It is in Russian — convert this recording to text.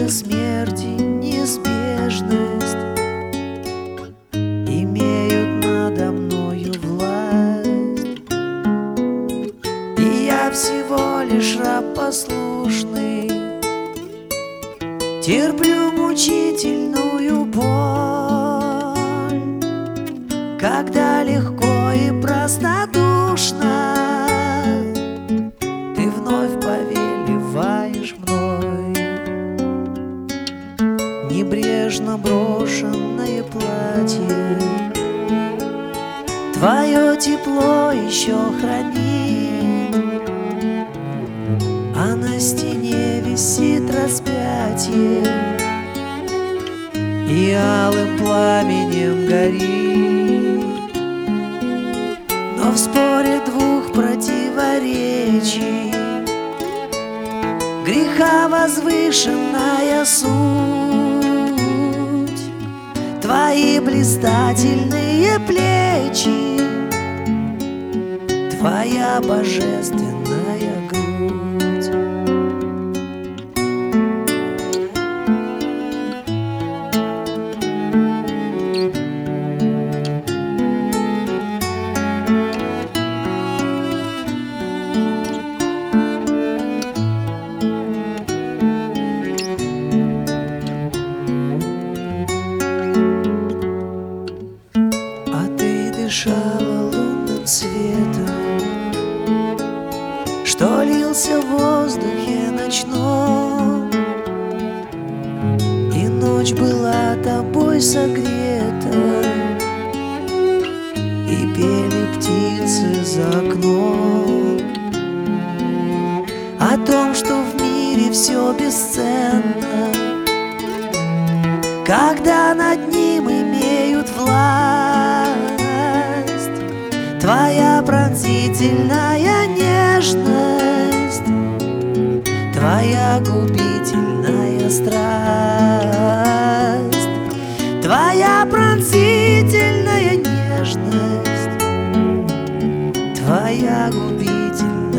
до смерти неизбежность имеют надо мною власть, и я всего лишь раб послушный, терплю мучительную боль, когда легко и простодушно ты вновь повелеваешь мной. Небрежно брошенное платье твое тепло еще хранит, а на стене висит распятие и алым пламенем горит. Но в споре двух противоречий греха возвышенная суть, твои блистательные плечи, твоя божественная грудь. Дышала лунным светом, что лился в воздухе ночном, и ночь была тобой согрета, и пели птицы за окном о том, что в мире все бесценно, когда над ним имеют власть. Твоя пронзительная нежность, твоя губительная страсть, твоя пронзительная нежность, твоя губительная